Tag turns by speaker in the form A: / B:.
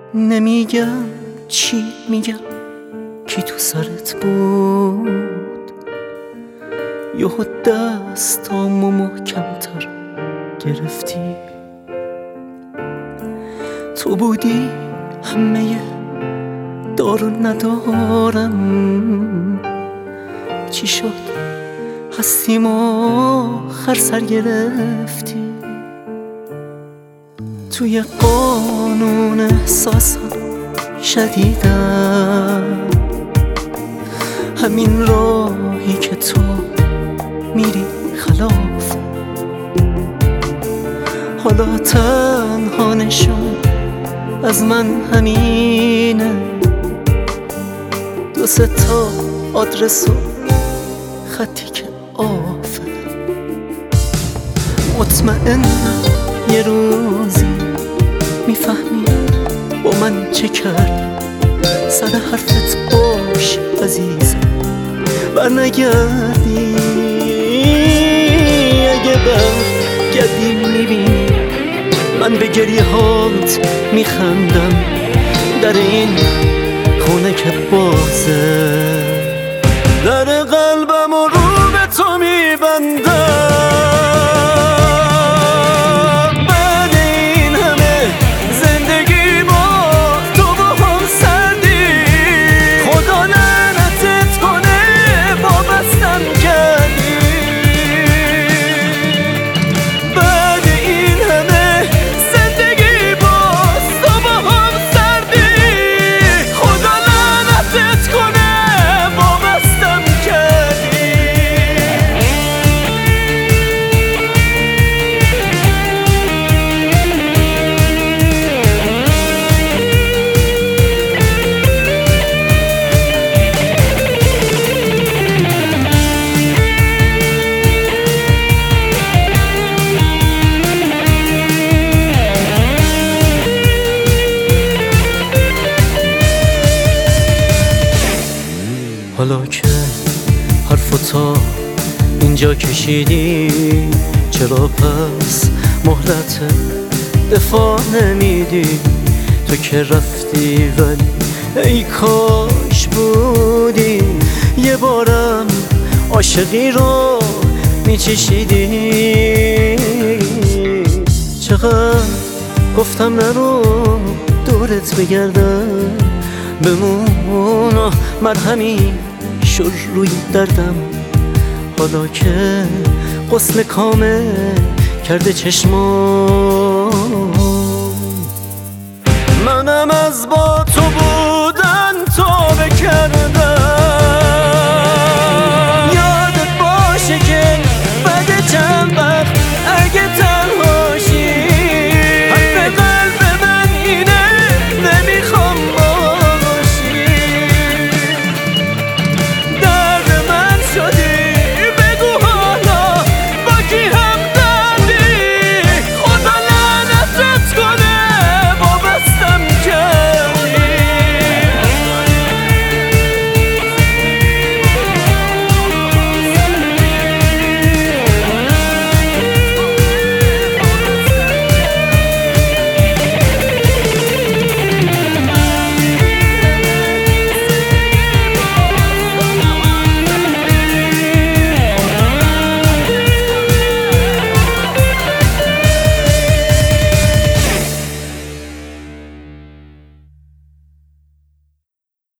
A: نمیگم چی میگم کی تو سرت بود، یهو دستامو محکم‌تر گرفتی. تو بودی همه دارو ندارم، چی شد هستیم آخر سر گرفتی. توی قانون احساسم شدیدم، همین راهی که تو میری خلاف. حالا تنها نشون از من همینه، 2-3 تا آدرس و خطی که آفه. مطمئنم یه روزی میفهمی با من چه کرد. سر حرفت باش عزیزم، برنگردی. اگه برگردی میبینی من به گریه هات میخندم. در این خونه که بازه، در قلبم و رو به تو میبندم. بعد این همه زندگی با تو با هم سردی، خدا لعنتت کنه وابستم کردی. بعد این همه زندگی با تو با هم سردی، خدا لعنتت کنه وابستم کردی. حالا که حرفو تا اینجا کشیدی، چرا پس مهلت دفاع نمیدی؟ تو که رفتی ولی ای کاش بودی، یه بارم عاشقی رو میچشیدی. چقدر گفتم نرو دورت بگردم، بمون مرهمی شور روی دردم. حالا که غسل کامل کرده چشمام، منم از